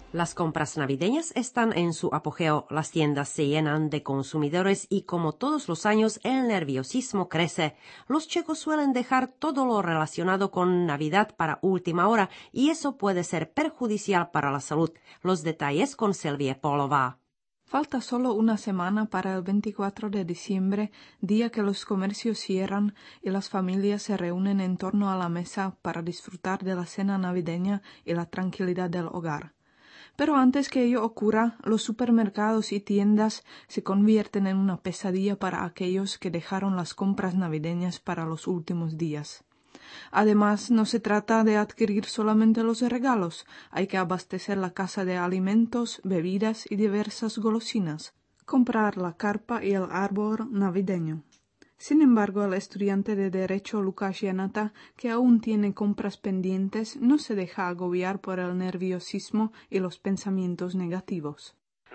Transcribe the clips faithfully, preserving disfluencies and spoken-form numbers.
Las compras navideñas están en su apogeo, las tiendas se llenan de consumidores y como todos los años el nerviosismo crece. Los checos suelen dejar todo lo relacionado con Navidad para última hora y eso puede ser perjudicial para la salud. Los detalles con Silvia Polova. Falta solo una semana para el veinticuatro de diciembre, día que los comercios cierran y las familias se reúnen en torno a la mesa para disfrutar de la cena navideña y la tranquilidad del hogar. Pero antes que ello ocurra, los supermercados y tiendas se convierten en una pesadilla para aquellos que dejaron las compras navideñas para los últimos días. Además, no se trata de adquirir solamente los regalos, hay que abastecer la casa de alimentos, bebidas y diversas golosinas, comprar la carpa y el árbol navideño. Sin embargo, el estudiante de Derecho Lukáš Janata, que aún tiene compras pendientes, no se deja agobiar por el nerviosismo y los pensamientos negativos.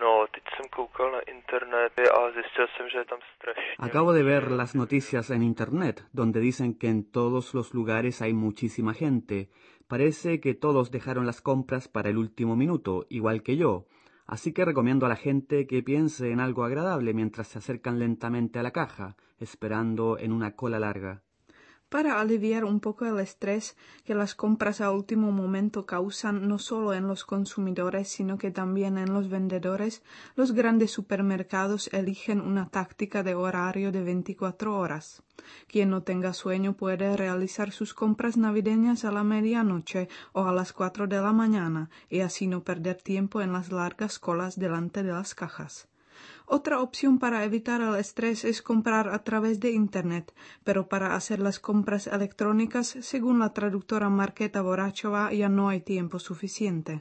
Acabo de ver las noticias en Internet, donde dicen que en todos los lugares hay muchísima gente. Parece que todos dejaron las compras para el último minuto, igual que yo. Así que recomiendo a la gente que piense en algo agradable mientras se acercan lentamente a la caja, esperando en una cola larga. Para aliviar un poco el estrés que las compras a último momento causan no solo en los consumidores, sino que también en los vendedores, los grandes supermercados eligen una táctica de horario de veinticuatro horas. Quien no tenga sueño puede realizar sus compras navideñas a la medianoche o a las cuatro de la mañana y así no perder tiempo en las largas colas delante de las cajas. Otra opción para evitar el estrés es comprar a través de Internet, pero para hacer las compras electrónicas, según la traductora Markéta Voráčová, ya no hay tiempo suficiente.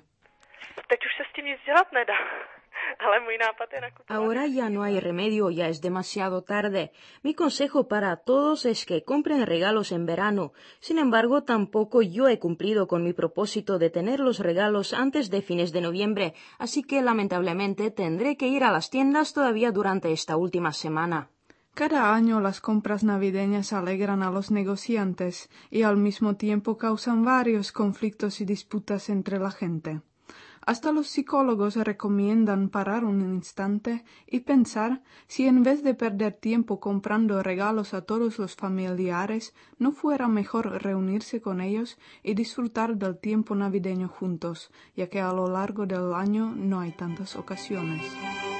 Ahora ya no hay remedio, ya es demasiado tarde. Mi consejo para todos es que compren regalos en verano. Sin embargo, tampoco yo he cumplido con mi propósito de tener los regalos antes de fines de noviembre, así que lamentablemente tendré que ir a las tiendas todavía durante esta última semana. Cada año las compras navideñas alegran a los negociantes y al mismo tiempo causan varios conflictos y disputas entre la gente. Hasta los psicólogos recomiendan parar un instante y pensar si en vez de perder tiempo comprando regalos a todos los familiares, no fuera mejor reunirse con ellos y disfrutar del tiempo navideño juntos, ya que a lo largo del año no hay tantas ocasiones.